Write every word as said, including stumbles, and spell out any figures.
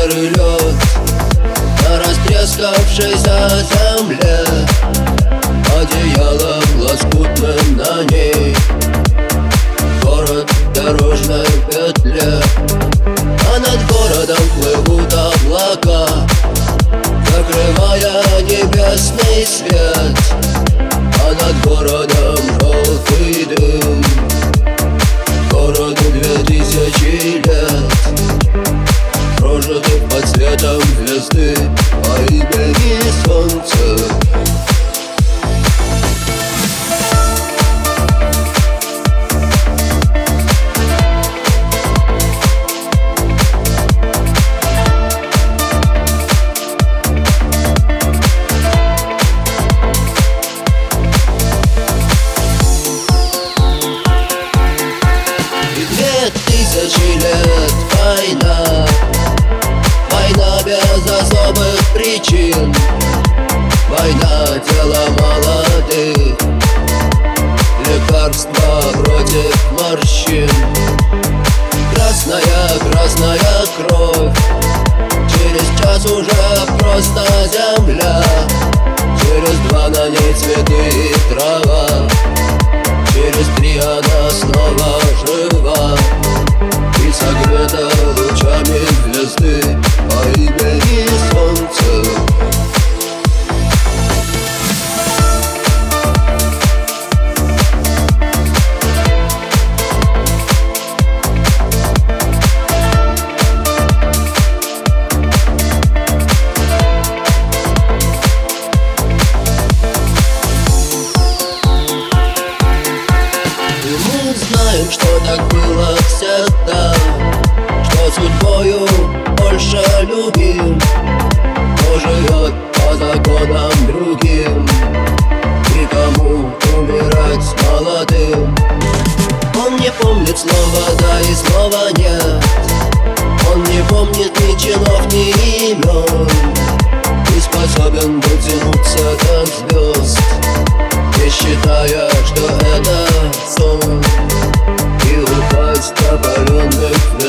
серый лед на растрескавшейся земле, одеялом лоскутным на ней. Город в дорожной петле, а над городом плывут облака, закрывая небесный свет, а над городом желтый дым. Городу две тысячи лет, прожитых под светом звезды по имени Солнце. Тысячи лет война, война без особых причин, война тела молодых, лекарства против морщин. Красная, красная кровь, через час уже просто земля, через два на ней цветы и трава, через три она снова жива и согрета лучами звезды по имени Солнце. Знаем, что так было всегда, что судьбою больше любим, кто живет по законам другим, никому умирать молодым. Он не помнит слова да и слова нет, он не помнит ни чинов, ни имен, не способен дотянуться до звезд, не считая, что это сон, и упасть до паленых